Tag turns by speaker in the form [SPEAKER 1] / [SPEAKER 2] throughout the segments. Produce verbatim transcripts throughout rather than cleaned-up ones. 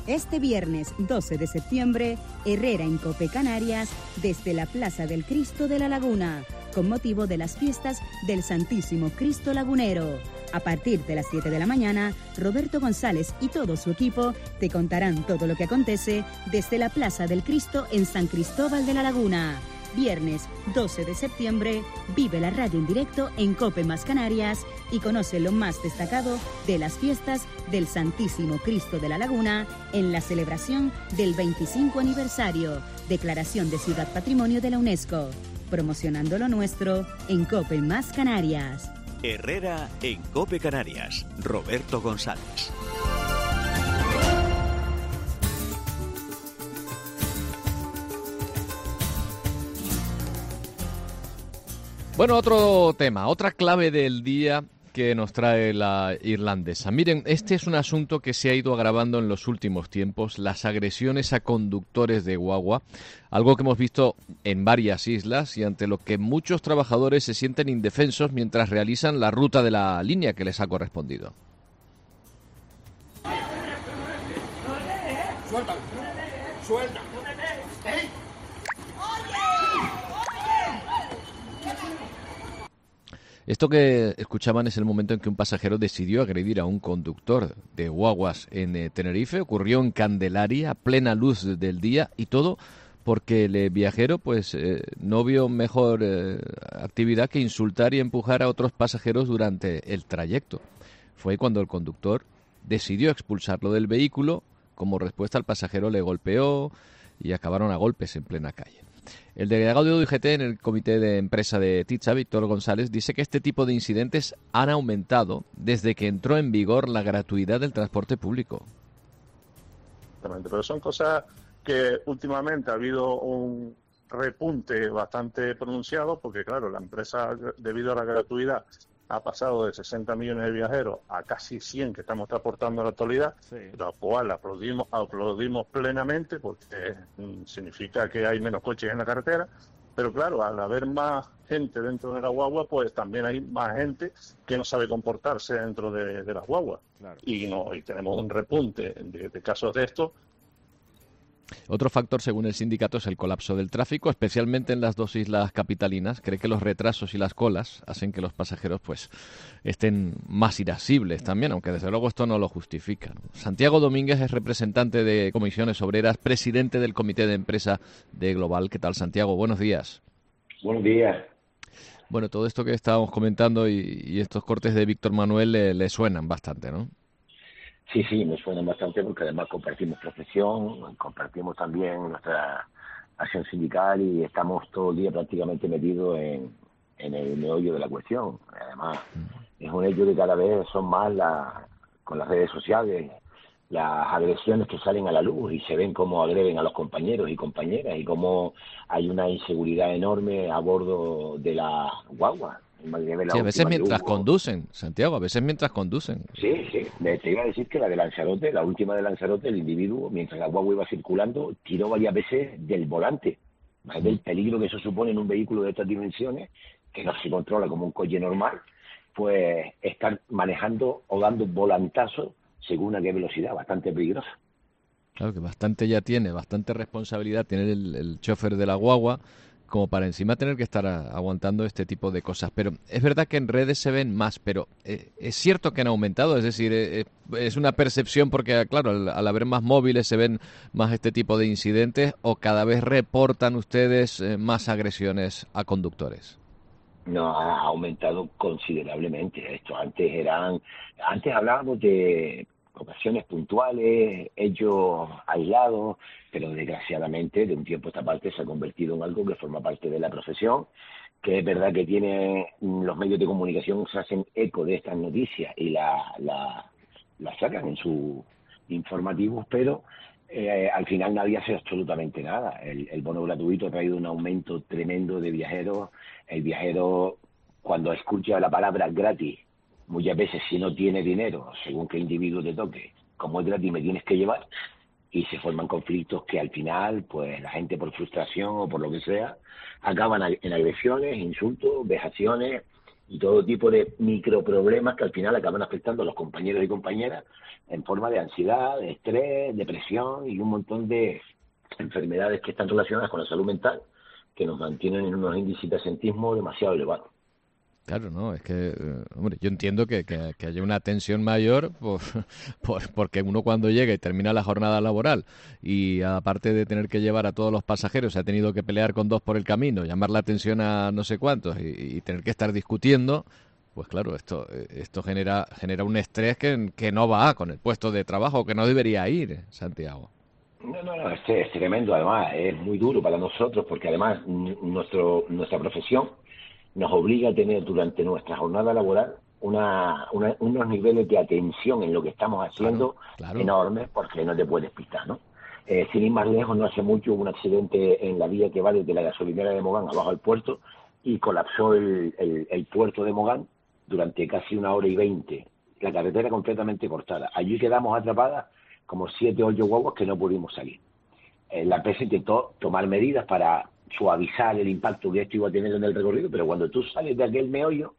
[SPEAKER 1] Este viernes doce de septiembre, Herrera en Cope Canarias, desde la Plaza del Cristo de la Laguna, con motivo de las fiestas del Santísimo Cristo Lagunero. A partir de las siete de la mañana, Roberto González y todo su equipo te contarán todo lo que acontece desde la Plaza del Cristo en San Cristóbal de la Laguna. Viernes doce de septiembre, vive la radio en directo en Cope Más Canarias y conoce lo más destacado de las fiestas del Santísimo Cristo de la Laguna en la celebración del veinticinco aniversario, declaración de Ciudad Patrimonio de la UNESCO. Promocionando lo nuestro en Cope Más Canarias.
[SPEAKER 2] Herrera en Cope Canarias, Roberto González.
[SPEAKER 3] Bueno, otro tema, otra clave del día que nos trae la irlandesa. Miren, este es un asunto que se ha ido agravando en los últimos tiempos, las agresiones a conductores de guagua, algo que hemos visto en varias islas y ante lo que muchos trabajadores se sienten indefensos mientras realizan la ruta de la línea que les ha correspondido.
[SPEAKER 4] Suelta, suelta.
[SPEAKER 3] Esto que escuchaban es el momento en que un pasajero decidió agredir a un conductor de guaguas en eh, Tenerife. Ocurrió en Candelaria, a plena luz del día, y todo porque el viajero pues eh, no vio mejor eh, actividad que insultar y empujar a otros pasajeros durante el trayecto. Fue cuando el conductor decidió expulsarlo del vehículo. Como respuesta, el pasajero le golpeó y acabaron a golpes en plena calle. El delegado de U G T en el comité de empresa de Ticha, Víctor González, dice que este tipo de incidentes han aumentado desde que entró en vigor la gratuidad del transporte público.
[SPEAKER 5] Pero son cosas que últimamente ha habido un repunte bastante pronunciado porque, claro, la empresa, debido a la gratuidad, ha pasado de sesenta millones de viajeros a casi cien que estamos transportando en la actualidad, sí. Lo cual aplaudimos, aplaudimos plenamente porque mm, significa que hay menos coches en la carretera, pero claro, al haber más gente dentro de la guagua, pues también hay más gente que no sabe comportarse dentro de, de las guaguas. Claro. Y, no, y tenemos un repunte de, de casos de estos.
[SPEAKER 3] Otro factor, según el sindicato, es el colapso del tráfico, especialmente en las dos islas capitalinas. Cree que los retrasos y las colas hacen que los pasajeros pues estén más irascibles también, aunque desde luego esto no lo justifica. Santiago Domínguez es representante de Comisiones Obreras, presidente del comité de empresa de Global. ¿Qué tal, Santiago? Buenos días.
[SPEAKER 6] Buenos días.
[SPEAKER 3] Bueno, todo esto que estábamos comentando y, y estos cortes de Víctor Manuel le, le suenan bastante, ¿no?
[SPEAKER 6] Sí, sí, me suena bastante porque además compartimos profesión, compartimos también nuestra acción sindical y estamos todo el día prácticamente metidos en, en el meollo de la cuestión. Además, es un hecho que cada vez son más la, con las redes sociales las agresiones que salen a la luz y se ven cómo agreden a los compañeros y compañeras y cómo hay una inseguridad enorme a bordo de la guagua.
[SPEAKER 3] Sí, a veces mientras conducen, Santiago, a veces mientras conducen.
[SPEAKER 6] Sí, sí, te iba a decir que la de Lanzarote, la última de Lanzarote, el individuo, mientras la guagua iba circulando, tiró varias veces del volante, más del peligro que eso supone en un vehículo de estas dimensiones, que no se controla como un coche normal, pues estar manejando o dando volantazos según a qué velocidad, bastante peligroso.
[SPEAKER 3] Claro que bastante ya tiene, bastante responsabilidad tiene el, el chofer de la guagua, como para encima tener que estar a, aguantando este tipo de cosas. Pero es verdad que en redes se ven más, pero eh, es cierto que han aumentado, es decir, eh, es una percepción porque, claro, al, al haber más móviles se ven más este tipo de incidentes, o cada vez reportan ustedes eh, más agresiones a conductores.
[SPEAKER 6] No, ha aumentado considerablemente esto. Antes eran, antes hablábamos de ocasiones puntuales, hechos aislados, pero desgraciadamente de un tiempo a esta parte se ha convertido en algo que forma parte de la profesión, que es verdad que tiene los medios de comunicación se hacen eco de estas noticias y la, la, la sacan en sus informativos, pero eh, al final nadie hace absolutamente nada. El, el bono gratuito ha traído un aumento tremendo de viajeros. El viajero, cuando escucha la palabra gratis, muchas veces si no tiene dinero, según qué individuo te toque, como es gratis me tienes que llevar, y se forman conflictos que al final, pues la gente por frustración o por lo que sea, acaban en agresiones, insultos, vejaciones y todo tipo de microproblemas que al final acaban afectando a los compañeros y compañeras en forma de ansiedad, de estrés, depresión y un montón de enfermedades que están relacionadas con la salud mental que nos mantienen en unos índices de asentismo demasiado elevados.
[SPEAKER 3] Claro, no, es que, eh, hombre, yo entiendo que, que, que haya una tensión mayor por, por, porque uno cuando llega y termina la jornada laboral y aparte de tener que llevar a todos los pasajeros, se ha tenido que pelear con dos por el camino, llamar la atención a no sé cuántos y, y tener que estar discutiendo, pues claro, esto esto genera genera un estrés que, que no va con el puesto de trabajo, que no debería ir, Santiago.
[SPEAKER 6] No, no, no, es, es tremendo, además, es muy duro para nosotros porque además n- nuestro nuestra profesión nos obliga a tener durante nuestra jornada laboral una, una, unos niveles de atención en lo que estamos haciendo
[SPEAKER 3] claro, claro.
[SPEAKER 6] enormes porque no te puedes pistar, ¿no? Eh, sin ir más lejos, no hace mucho hubo un accidente en la vía que va desde la gasolinera de Mogán abajo al puerto y colapsó el, el, el puerto de Mogán durante casi una hora y veinte, la carretera completamente cortada. Allí quedamos atrapadas como siete o ocho guaguas que no pudimos salir. Eh, la empresa intentó tomar medidas para suavizar el impacto que esto iba a tener en el recorrido, pero cuando tú sales de aquel meollo,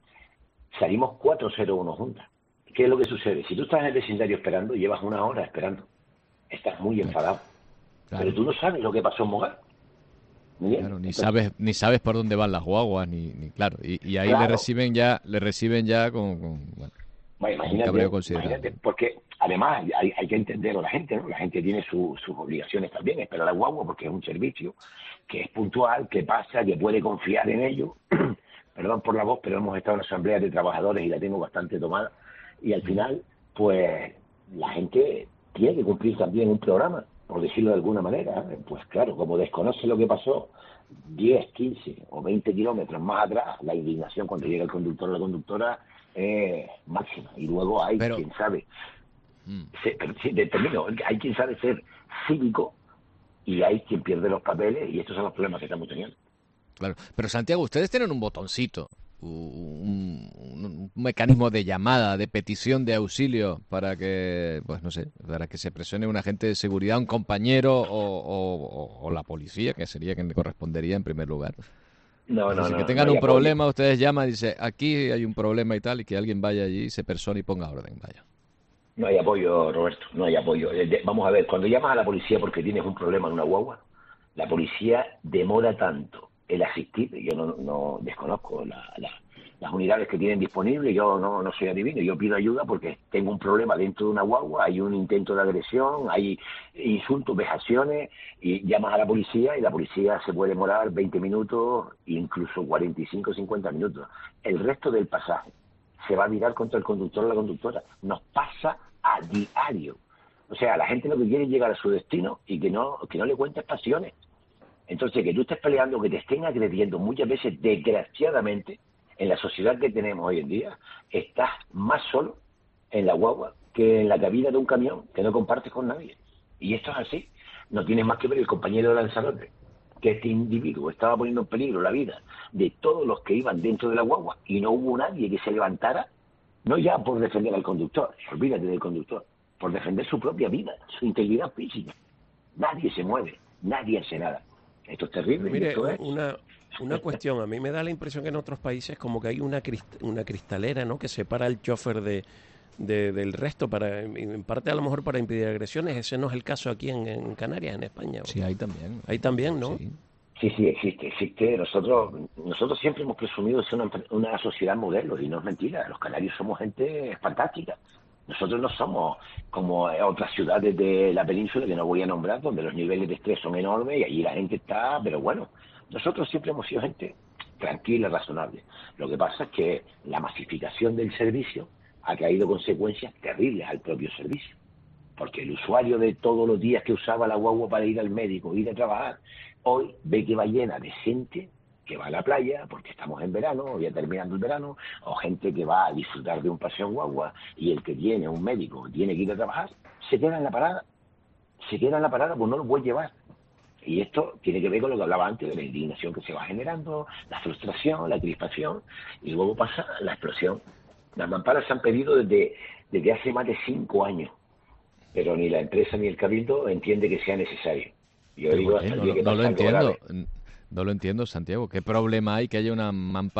[SPEAKER 6] salimos cuatro cero uno juntas. ¿Qué es lo que sucede? Si tú estás en el vecindario esperando, llevas una hora esperando. Estás muy enfadado. Claro. Pero tú no sabes lo que pasó en Mogán.
[SPEAKER 3] Claro, ni Entonces, sabes ni sabes por dónde van las guaguas, ni, ni claro. Y, y ahí claro. le reciben ya le reciben ya con, con bueno,
[SPEAKER 6] bueno, imagínate, imagínate, porque además hay, hay que entender a la gente, ¿no? La gente tiene su, sus obligaciones también, esperar a la guagua porque es un servicio que es puntual, que pasa, que puede confiar en ello. Perdón por la voz, pero hemos estado en asambleas de trabajadores y la tengo bastante tomada. Y al final, pues, la gente tiene que cumplir también un programa, por decirlo de alguna manera. Pues claro, como desconoce lo que pasó diez, quince o veinte kilómetros más atrás, la indignación cuando llega el conductor o la conductora es máxima. Y luego hay pero... quien sabe, mm. se, pero, sí, termino, hay quien sabe ser cívico y hay quien pierde los papeles y estos son los problemas que estamos teniendo.
[SPEAKER 3] Claro, pero Santiago, ustedes tienen un botoncito, un, un, un mecanismo de llamada, de petición de auxilio para que, pues no sé, para que se presione un agente de seguridad, un compañero o, o, o la policía, que sería quien le correspondería en primer lugar.
[SPEAKER 6] No, no,
[SPEAKER 3] Así
[SPEAKER 6] no.
[SPEAKER 3] que tengan
[SPEAKER 6] no
[SPEAKER 3] un
[SPEAKER 6] apoyo.
[SPEAKER 3] problema, ustedes llaman y dicen, aquí hay un problema y tal, y que alguien vaya allí, se persone y ponga orden, vaya.
[SPEAKER 6] No hay apoyo, Roberto, no hay apoyo. Vamos a ver, cuando llamas a la policía porque tienes un problema en una guagua, la policía demora tanto el asistir. Yo no, no desconozco la, la, las unidades que tienen disponibles, yo no, no soy adivino, yo pido ayuda porque tengo un problema dentro de una guagua, hay un intento de agresión, hay insultos, vejaciones, y llamas a la policía y la policía se puede demorar veinte minutos, incluso cuarenta y cinco, cincuenta minutos. El resto del pasaje se va a virar contra el conductor o la conductora. Nos pasa a diario. O sea, la gente lo que quiere es llegar a su destino y que no, que no le cuentes pasiones. Entonces, que tú estés peleando, que te estén agrediendo, muchas veces, desgraciadamente, en la sociedad que tenemos hoy en día, estás más solo en la guagua que en la cabina de un camión, que no compartes con nadie. Y esto es así. No tienes más que ver el compañero de Lanzarote, que este individuo estaba poniendo en peligro la vida de todos los que iban dentro de la guagua y no hubo nadie que se levantara, no ya por defender al conductor, olvídate del conductor, por defender su propia vida, su integridad física. Nadie se mueve, nadie hace nada. Esto es terrible.
[SPEAKER 7] Mire,
[SPEAKER 6] esto es...
[SPEAKER 7] una, una cuestión, a mí me da la impresión que en otros países como que hay una crist- una cristalera, ¿no?, que separa al chofer de, de del resto, para en parte a lo mejor para impedir agresiones. Ese no es el caso aquí en, en Canarias, en España.
[SPEAKER 3] Sí, ahí también.
[SPEAKER 7] Ahí también, ¿no?
[SPEAKER 3] Sí.
[SPEAKER 6] Sí, sí, existe, existe. Nosotros nosotros siempre hemos presumido de ser una, una sociedad modelo, y no es mentira. Los canarios somos gente fantástica. Nosotros no somos como otras ciudades de la península, que no voy a nombrar, donde los niveles de estrés son enormes y allí la gente está... Pero bueno, nosotros siempre hemos sido gente tranquila, razonable. Lo que pasa es que la masificación del servicio ha traído consecuencias terribles al propio servicio. Porque el usuario de todos los días que usaba la guagua para ir al médico, ir a trabajar, hoy ve que va llena de gente que va a la playa porque estamos en verano, o ya terminando el verano, o gente que va a disfrutar de un paseo en guagua, y el que tiene un médico tiene que ir a trabajar, se queda en la parada, se queda en la parada, pues no lo puede llevar. Y esto tiene que ver con lo que hablaba antes, de la indignación que se va generando, la frustración, la crispación, y luego pasa la explosión. Las mamparas se han pedido desde, desde hace más de cinco años, pero ni la empresa ni el cabildo entiende que sea necesario. Yo
[SPEAKER 3] Pero
[SPEAKER 6] digo,
[SPEAKER 3] qué?
[SPEAKER 6] hasta el
[SPEAKER 3] No,
[SPEAKER 6] día que
[SPEAKER 3] no
[SPEAKER 6] pasa
[SPEAKER 3] lo
[SPEAKER 6] algo
[SPEAKER 3] entiendo.
[SPEAKER 6] grave.
[SPEAKER 3] No lo entiendo, Santiago. ¿Qué problema hay que haya una mampara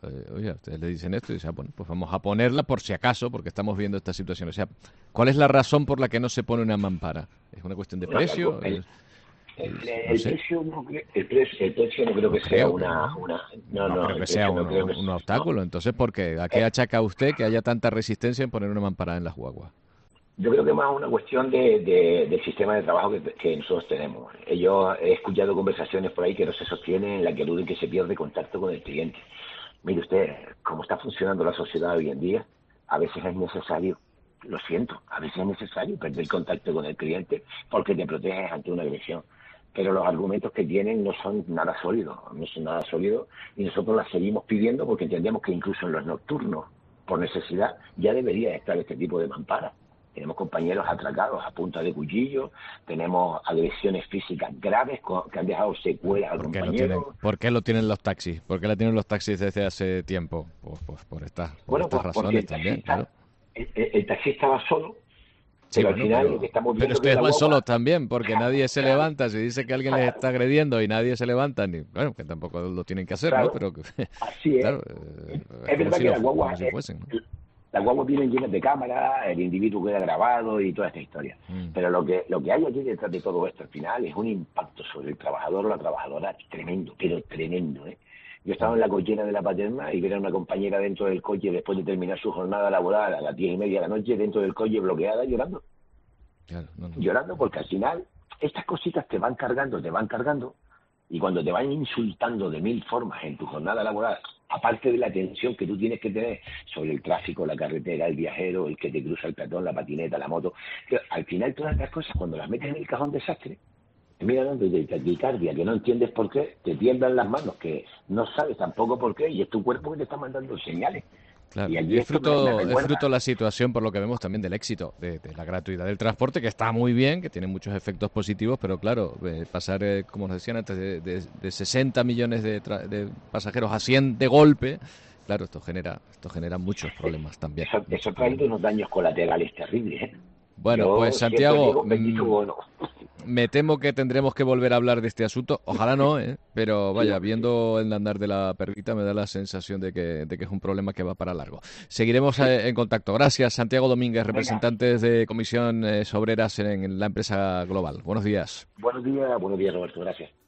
[SPEAKER 3] Eh, oye, ustedes le dicen esto y dicen, ah, bueno, pues vamos a ponerla por si acaso, porque estamos viendo esta situación. O sea, ¿cuál es la razón por la que no se pone una mampara? ¿Es una cuestión de precio?
[SPEAKER 6] El, el,
[SPEAKER 3] No
[SPEAKER 6] el
[SPEAKER 3] sé.
[SPEAKER 6] precio, no, cre- el, precio, el precio no creo que
[SPEAKER 3] No
[SPEAKER 6] sea
[SPEAKER 3] creo,
[SPEAKER 6] una,
[SPEAKER 3] ¿no?
[SPEAKER 6] una... No,
[SPEAKER 3] No
[SPEAKER 6] no,
[SPEAKER 3] creo
[SPEAKER 6] el
[SPEAKER 3] que sea
[SPEAKER 6] precio no
[SPEAKER 3] un,
[SPEAKER 6] creo que
[SPEAKER 3] un
[SPEAKER 6] sea-
[SPEAKER 3] obstáculo. Entonces, ¿por qué? ¿A qué achaca usted que haya tanta resistencia en poner una mampara en las guaguas?
[SPEAKER 6] Yo creo que más una cuestión de, de- del sistema de trabajo que, que nosotros tenemos. Eh, Yo he escuchado conversaciones por ahí que no se sostienen en la que aluden que se pierde contacto con el cliente. Mire usted, cómo está funcionando la sociedad hoy en día, a veces es necesario, lo siento, a veces es necesario perder contacto con el cliente porque te proteges ante una agresión. Pero los argumentos que tienen no son nada sólidos, no son nada sólidos y nosotros las seguimos pidiendo porque entendemos que incluso en los nocturnos, por necesidad, ya debería estar este tipo de mamparas. Tenemos compañeros atracados a punta de cuchillo, tenemos agresiones físicas graves co- que han dejado secuelas al
[SPEAKER 3] ¿Por qué, lo tienen,
[SPEAKER 6] compañero.
[SPEAKER 3] ¿Por qué lo tienen los taxis? ¿Por qué la tienen los taxis desde hace tiempo? Pues, pues por, estas, por
[SPEAKER 6] Bueno,
[SPEAKER 3] estas
[SPEAKER 6] pues porque
[SPEAKER 3] razones
[SPEAKER 6] el
[SPEAKER 3] también,
[SPEAKER 6] taxista,
[SPEAKER 3] claro.
[SPEAKER 6] el, el- el taxista va solo,
[SPEAKER 3] Sí,
[SPEAKER 6] pero al
[SPEAKER 3] bueno,
[SPEAKER 6] final
[SPEAKER 3] pero,
[SPEAKER 6] lo que estamos
[SPEAKER 3] pero
[SPEAKER 6] viendo que
[SPEAKER 3] ustedes
[SPEAKER 6] la
[SPEAKER 3] van
[SPEAKER 6] guagua-
[SPEAKER 3] solos también, porque nadie se
[SPEAKER 6] Claro.
[SPEAKER 3] levanta. Si dice que alguien les está agrediendo y nadie se levanta, ni, bueno, que tampoco lo tienen que hacer,
[SPEAKER 6] Claro.
[SPEAKER 3] ¿no? Pero, que-
[SPEAKER 6] Así es.
[SPEAKER 3] claro, eh,
[SPEAKER 6] Es
[SPEAKER 3] como
[SPEAKER 6] verdad
[SPEAKER 3] si
[SPEAKER 6] que
[SPEAKER 3] lo-
[SPEAKER 6] las guaguas,
[SPEAKER 3] como si
[SPEAKER 6] eh,
[SPEAKER 3] fuesen, ¿no?
[SPEAKER 6] las guaguas vienen llenas de cámaras, el individuo queda grabado y toda esta historia.
[SPEAKER 3] Mm.
[SPEAKER 6] Pero lo que lo que hay aquí detrás de todo esto al final es un impacto sobre el trabajador o la trabajadora tremendo, pero tremendo, ¿eh? Yo estaba en la cochera de la Paterna y ver a una compañera dentro del coche después de terminar su jornada laboral a las diez y media de la noche dentro del coche bloqueada llorando.
[SPEAKER 3] Claro, no, no.
[SPEAKER 6] Llorando porque al final estas cositas te van cargando, te van cargando y cuando te van insultando de mil formas en tu jornada laboral, aparte de la tensión que tú tienes que tener sobre el tráfico, la carretera, el viajero, el que te cruza el peatón, la patineta, la moto, que al final todas estas cosas cuando las metes en el cajón desastre, te mira dando de taquicardia, que no entiendes por qué, te tiemblan las manos, que no sabes tampoco por qué y es tu cuerpo que te está mandando señales.
[SPEAKER 3] Claro,
[SPEAKER 6] Y
[SPEAKER 3] y,
[SPEAKER 6] aquí
[SPEAKER 3] es
[SPEAKER 6] esto me-
[SPEAKER 3] fruto,
[SPEAKER 6] me
[SPEAKER 3] es
[SPEAKER 6] recuerda-
[SPEAKER 3] fruto la situación, por lo que vemos también del éxito de, de la gratuidad del transporte, que está muy bien, que tiene muchos efectos positivos, pero claro, eh, pasar, eh, como nos decían antes, de, de, de sesenta millones de, tra- de pasajeros a cien de golpe, claro, esto genera esto genera muchos problemas también.
[SPEAKER 6] Eso,
[SPEAKER 3] muchos
[SPEAKER 6] eso trae
[SPEAKER 3] problemas.
[SPEAKER 6] unos daños colaterales terribles, ¿eh?
[SPEAKER 3] Bueno,
[SPEAKER 6] Yo
[SPEAKER 3] pues
[SPEAKER 6] siempre
[SPEAKER 3] Santiago,
[SPEAKER 6] digo, bendito
[SPEAKER 3] mm,
[SPEAKER 6] bono.
[SPEAKER 3] me temo que tendremos que volver a hablar de este asunto. Ojalá no, ¿eh? Pero vaya, viendo el andar de la perrita me da la sensación de que, de que es un problema que va para largo. Seguiremos eh, en contacto. Gracias, Santiago Domínguez, representantes de Comisión eh, Obreras en, en la empresa Global. Buenos días.
[SPEAKER 6] Buenos días, buenos días, Roberto, gracias.